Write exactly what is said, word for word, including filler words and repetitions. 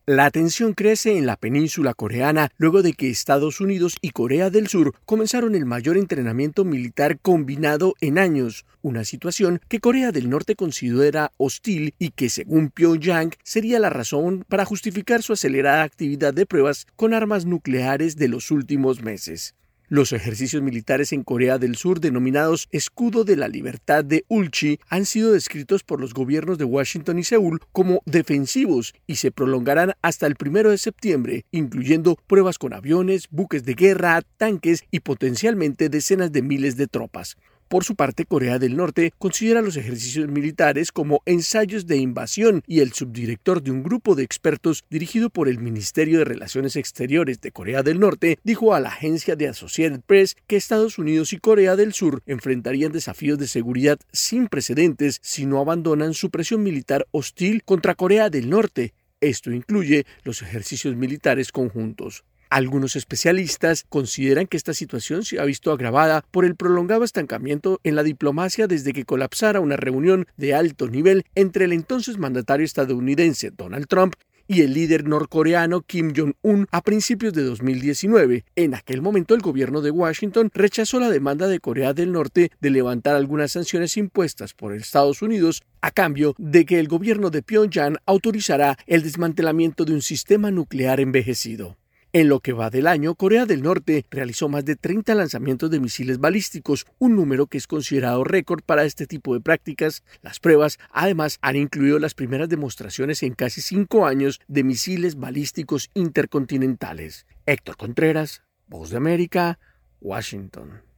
La tensión crece en la península coreana luego de que Estados Unidos y Corea del Sur comenzaron el mayor entrenamiento militar combinado en años, una situación que Corea del Norte considera hostil y que, según Pyongyang, sería la razón para justificar su acelerada actividad de pruebas con armas nucleares de los últimos meses. Los ejercicios militares en Corea del Sur, denominados Escudo de la Libertad de Ulchi, han sido descritos por los gobiernos de Washington y Seúl como defensivos y se prolongarán hasta el primero de septiembre, incluyendo pruebas con aviones, buques de guerra, tanques y potencialmente decenas de miles de tropas. Por su parte, Corea del Norte considera los ejercicios militares como ensayos de invasión y el subdirector de un grupo de expertos dirigido por el Ministerio de Relaciones Exteriores de Corea del Norte dijo a la agencia de Associated Press que Estados Unidos y Corea del Sur enfrentarían desafíos de seguridad sin precedentes si no abandonan su presión militar hostil contra Corea del Norte. Esto incluye los ejercicios militares conjuntos. Algunos especialistas consideran que esta situación se ha visto agravada por el prolongado estancamiento en la diplomacia desde que colapsara una reunión de alto nivel entre el entonces mandatario estadounidense Donald Trump y el líder norcoreano Kim Jong-un a principios de dos mil diecinueve. En aquel momento, el gobierno de Washington rechazó la demanda de Corea del Norte de levantar algunas sanciones impuestas por Estados Unidos a cambio de que el gobierno de Pyongyang autorizará el desmantelamiento de un sistema nuclear envejecido. En lo que va del año, Corea del Norte realizó más de treinta lanzamientos de misiles balísticos, un número que es considerado récord para este tipo de prácticas. Las pruebas, además, han incluido las primeras demostraciones en casi cinco años de misiles balísticos intercontinentales. Héctor Contreras, Voz de América, Washington.